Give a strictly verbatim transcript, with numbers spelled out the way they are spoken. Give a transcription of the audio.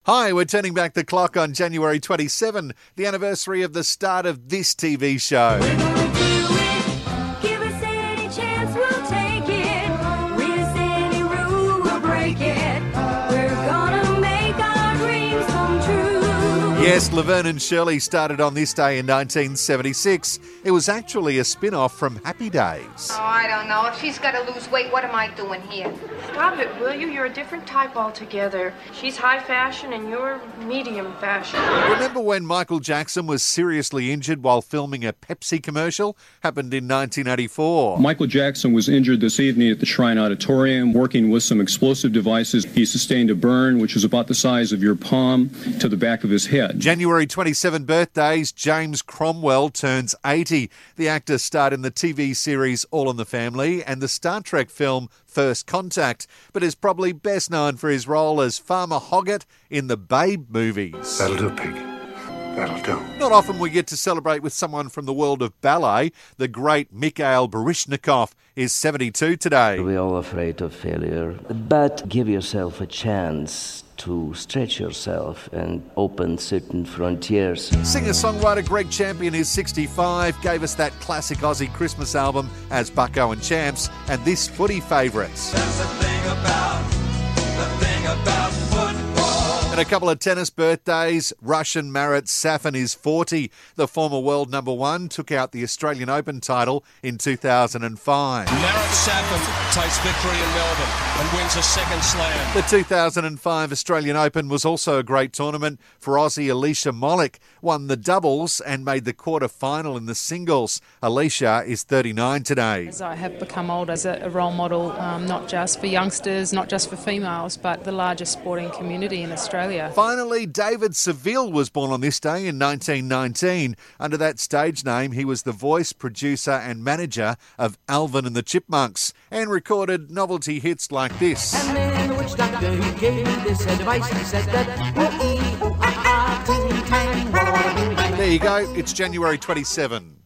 Hi, we're turning back the clock on January twenty-seventh, the anniversary of the start of this T V show. We're gonna do it. Give us any chance, we'll take it. With any rule, we'll break it. We're gonna make our dreams come true. Yes, Laverne and Shirley started on this day in nineteen seventy-six. It was actually a spin-off from Happy Days. Oh, I don't know. If she's got to lose weight, what am I doing here? Stop it, will you? You're a different type altogether. She's high fashion and you're medium fashion. Remember when Michael Jackson was seriously injured while filming a Pepsi commercial? Happened in nineteen eighty-four. Michael Jackson was injured this evening at the Shrine Auditorium, working with some explosive devices. He sustained a burn, which was about the size of your palm, to the back of his head. January twenty-seventh birthdays, James Cromwell turns eighty. The actor starred in the T V series All in the Family and the Star Trek film First Contact, but is probably best known for his role as Farmer Hoggett in the Babe movies. That'll do, pig. That'll do. Not often we get to celebrate with someone from the world of ballet. The great Mikhail Baryshnikov is seventy-two today. We're all afraid of failure, but give yourself a chance to stretch yourself and open certain frontiers. Singer-songwriter Greg Champion is sixty-five, gave us that classic Aussie Christmas album as Bucko and Champs, and this footy favourites. There's a thing about, the thing about football. And a couple of tennis birthdays. Russian Marat Safin is forty. The former world number one took out the Australian Open title in two thousand five. Marat Safin takes victory in Melbourne and wins a second slam. The two thousand five Australian Open was also a great tournament for Aussie Alicia Molik. Won the doubles and made the quarter-final in the singles. Alicia is thirty-nine today. As I have become old as a role model, um, not just for youngsters, not just for females, but the largest sporting community in Australia. Finally, David Seville was born on this day in nineteen nineteen. Under that stage name, he was the voice, producer and manager of Alvin and the Chipmunks and recorded novelty hits like this. And then the witch doctor, he gave me this advice. He said that, oh, ee, oh, ah, ah, ting, tang, There you go, it's January twenty-seventh.